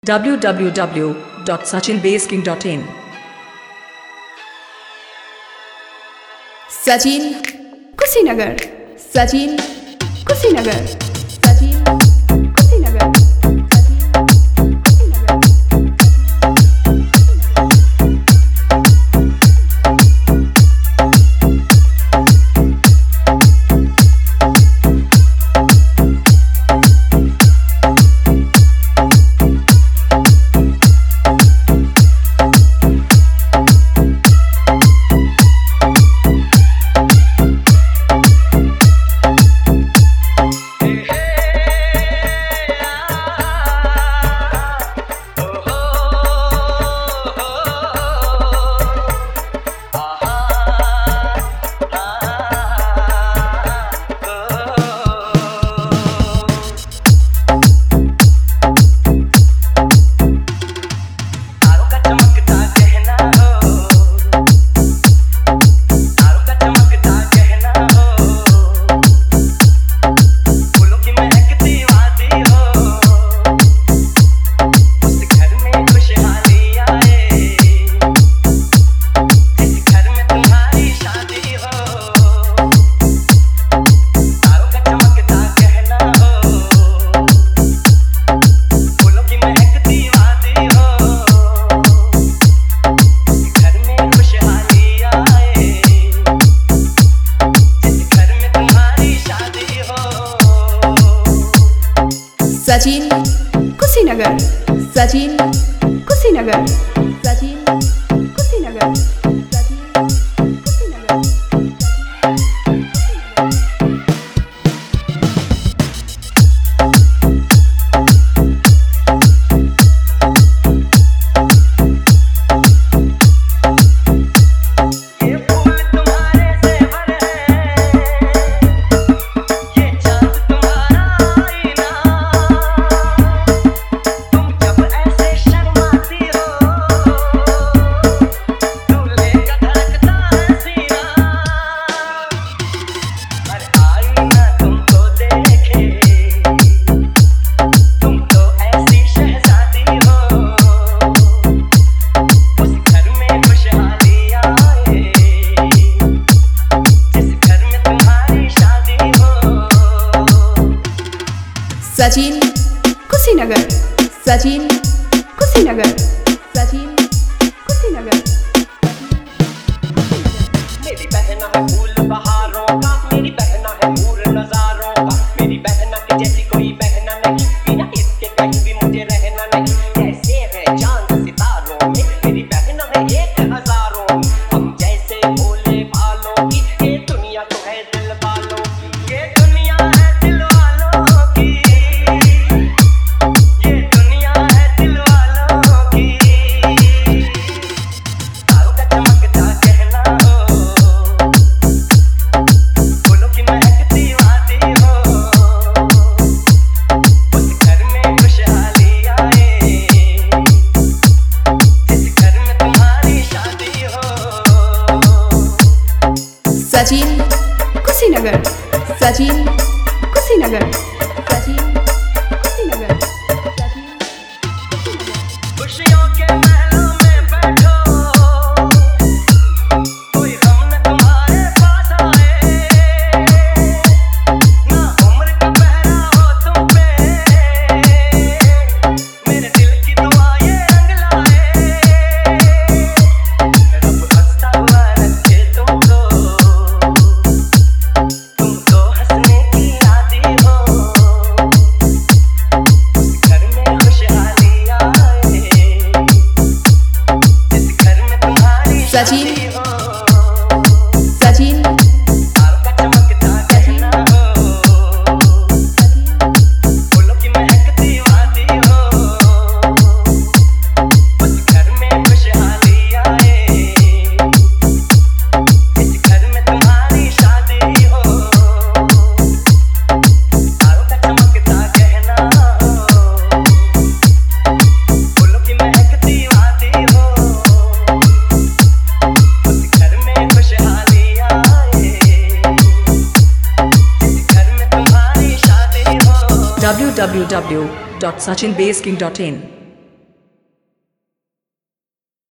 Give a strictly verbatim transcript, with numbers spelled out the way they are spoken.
w w w dot sachin base king dot in Sachin Kushinagar Sachin Kushinagar Sachin Kushinagar Sachin Kushinagar Sachin Kushinagar Sachin Kushinagar Sachin Kushinagar Sachin Kushinagar Sachin Kushinagar Sachin Kushinagar Sachin Kushinagar मेरी बहना है फूल बहारों का, मेरी बहना है नूर नजारों का, मेरी बहना के जैसी कोई बहना नहीं, बिना इसके कहीं भी मुझे रहना नहीं। जैसे है चांद सितारों में, मेरी बहना है एक हजारों में, हम जैसे भोले भालों की, ये दुनिया तो है दिल वालों की, ये दुनिया है दिल वालों की, ये दुनिया है दिल वालों की। तारों का चमकता कहना हो, फूलों की महकती वादी हो, उस घर में खुशहाली आए, जिस घर में तुम्हारी शादी हो। सचिन कुशीनगर सचिन कुशीनगर सचिन कुशीनगर सचिन कुशीनगर खुशियों के महलों में बैठो, कोई गम न तुम्हारे पास आए, ना उम्र का पहरा हो तुम पे, मेरे दिल की दुआ ये रंग लाए, रब हंसता हुआ रखे तुमको, तुम तो हंसने की आदी हो, उस घर में खुशहाली आए, जिस घर में तुम्हारी सचिन शादी हो। सचिन तारों का चमकता कहना हो, फूलों की महकती वादी हो, उस घर में खुशहाली आए, जिस घर में तुम्हारी शादी हो। तारों का चमकता कहना हो, फूलों की महकती वादी हो, उस घर में खुशहाली आए, जिस घर में तुम्हारी शादी हो। w w w dot sachin base king dot in